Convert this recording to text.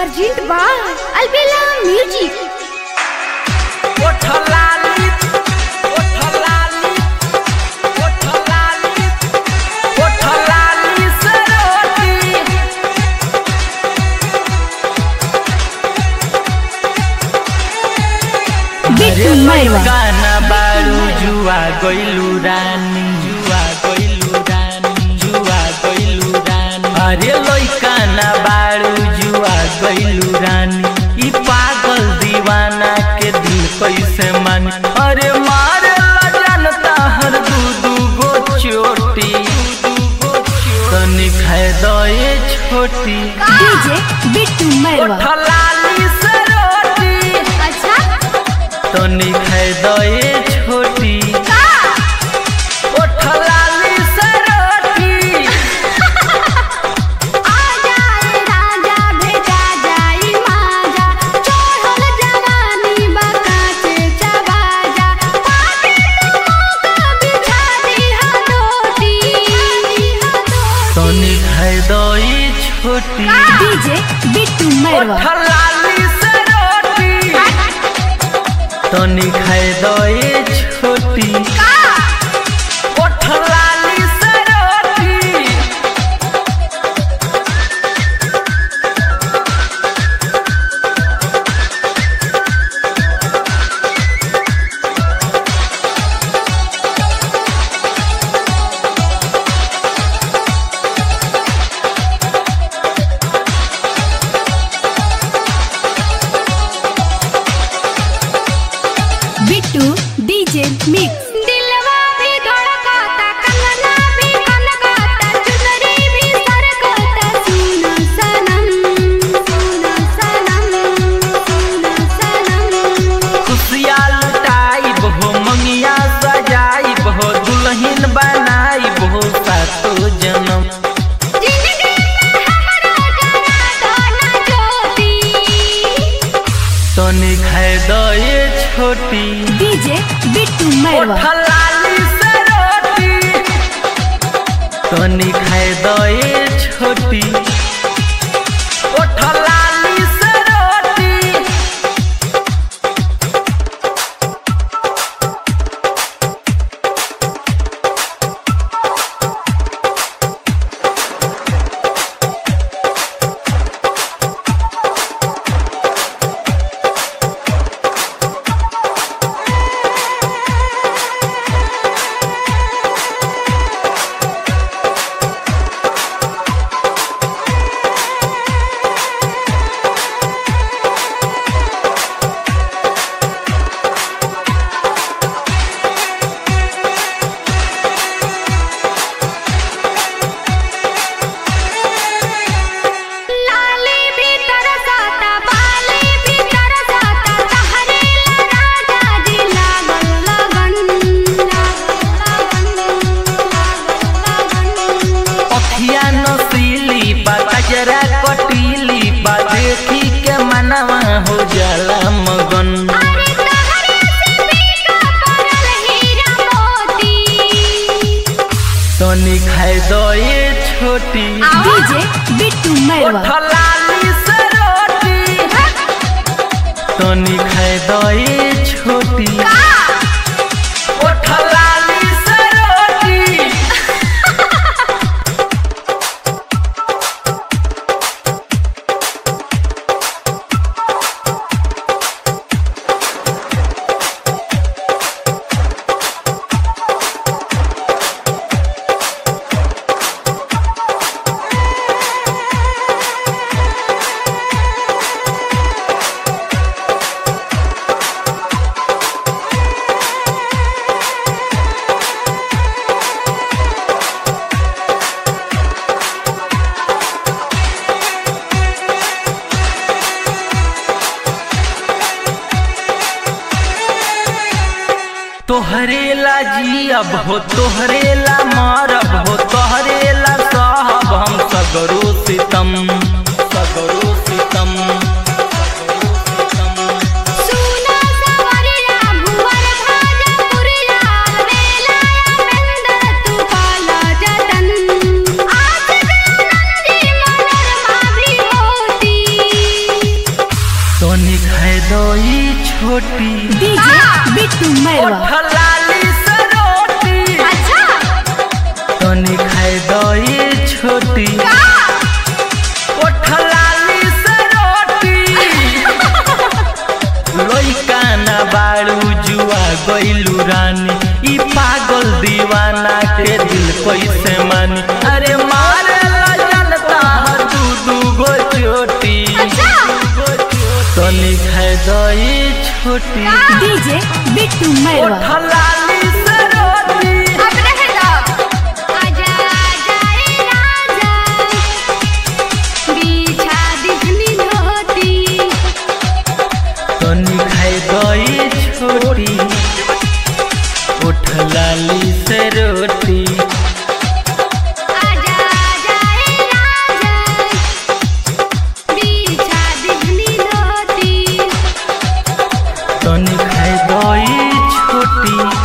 Pergint by Albella Music. गाना बारू जुआ गइलू रानी अरे लइका ना बारू जुआ गइलू रानी ई पागल दीवाना के दिल कैसे मान अरे मारे ला जानता हर दू गो चोटी तनी खाए दए छोटी DJ बिट्टू मैरवा ठलाली से रोटी अच्छा तनी खाए दए छोटी ओ ठलाली से रोटी आ जाए राजा भेजा जाई माजा चढ़ल जवानी बकाचे चबाजा पाके तुमको बिछा दिया डोटी तनी खाए दए छोटी DJ बिट्टू मैरवा ठलाली से रोटी तनी खाए दए छोटी ओ ठलाली से रोटी बिट्टू DJ मिक्स दिलवा भी धड़कता कंगना भी कनकता चुनरी भी सरकता सुन सनम खुशिया लुटाई बहो मंगिया सजाई बहो दुल्हन बनाई बहो सातो जन्म जिंदगी में हमरा जरा गाना ज्योति तनी खाए दए छोटी DJ बिट्टू मैरवा ठलाली से रोटी तनी खाए दए छोटी ओ ठलाली से रोटी लाली भी तरसता बाली भी तरसता तहरे राजा जी लागल लगन अखिया नसीली बा गजरा कटीली बा देखी के मनवा हो जाला मगन अरे तहरे से बीका परल हीरा मोती तनी खाए दए छोटी DJ बिट्टू ओ मैरवा ठलाली से रोटी तनी खाए दए छोटी ओ ठलाली से रोटी तोहरे ला जियब हो तोहरे ला मरब हो तोहरे ला सहब हम सगरो सितम सुना सवरिया भुवर भाजा पुरिया बेला मेंदर तू काला जतन आज नंदी मनरमा भी होती खाए दो ई छोटी डीजे बिट्टू मैरवा ओठलाली से रोटी अच्छा तनी खाए दो ई छोटी ओठलाली से रोटी लइका ना बाड़ू जुआ गइलू रानी ई पागल दीवाना के दिल कैसे मानी अरे मारे ला जनता दू दू गो चोटी तनी खाए दो ई छोटी डीजे बिट्टू मैरवा ओठलाली से रोटी अब रह दो आजा आजा रे राजा बिछा दिखनी धोती तनी खाए दो ई छोटी ओठलाली से रोटी आजा आजा रे राजा बिछा दिखनी धोती तनी खाए दो ई छोटी